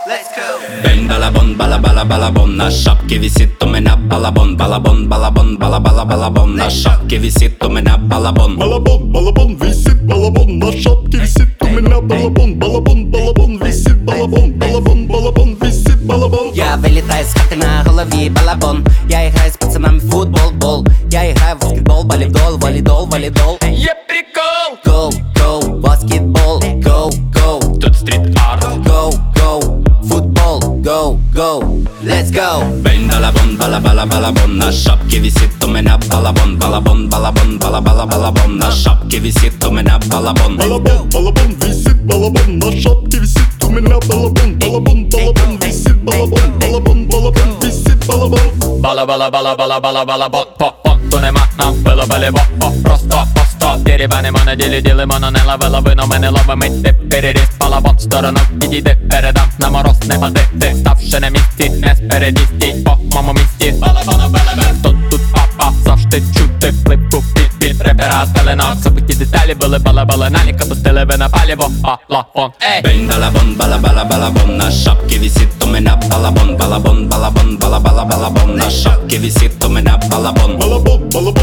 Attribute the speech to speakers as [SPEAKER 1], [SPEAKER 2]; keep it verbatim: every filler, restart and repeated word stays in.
[SPEAKER 1] let's go.
[SPEAKER 2] Бэнь балабон, бала бала балабон. На шапке висит у меня балабон. Балабон, балабон, бала бала балабон. На шапке висит у меня балабон.
[SPEAKER 3] Балабон, балабон, висит балабон. На шапке висит у меня балабон. Балабон, балабон, висит балабон. Балабон, балабон, висит балабон.
[SPEAKER 1] Я вылетаю с хаты на голове балабон. Я играю с пацанами в футбол, бол. Я играю в баскетбол, волейбол, волейдол, волейдол.
[SPEAKER 2] Є прикол.
[SPEAKER 1] Go, go, баскетбол, go, go.
[SPEAKER 2] Тут стрит-арт.
[SPEAKER 1] Go, go, футбол, go, go, let's go.
[SPEAKER 2] Бэнь балабон, бала бала балабон. На шапке висит у меня балабон. Балабон, балабон, бала бала балабон. На шапке висит у меня балабон.
[SPEAKER 3] Балабон, балабон, висит балабон. На шапке висит у меня балабон. Балабон, балабон, висит балабон. Балабон, балабон, висит балабон.
[SPEAKER 4] Бала бала бала бала бала бала бот по поту нема нам було бали бо о просто просто дерибани мене ділі діли мене не ловила вино мене ловимо ти переріз балабон сторону підійди передам на мороз не пади ти ставши на місці не спереді стій по моєму місці балабана балабан тут тут папа завжди чути флипу під під репера пеленок забиті деталі були балабали наліка пустили ви на паліво балабон ей
[SPEAKER 2] Бэнь балабон, бала бала балабон. На шапке висит у меня балабон. Балабон, балабон, бала бала балабон. На шапке висит у меня балабон.
[SPEAKER 3] Балабон, балабон.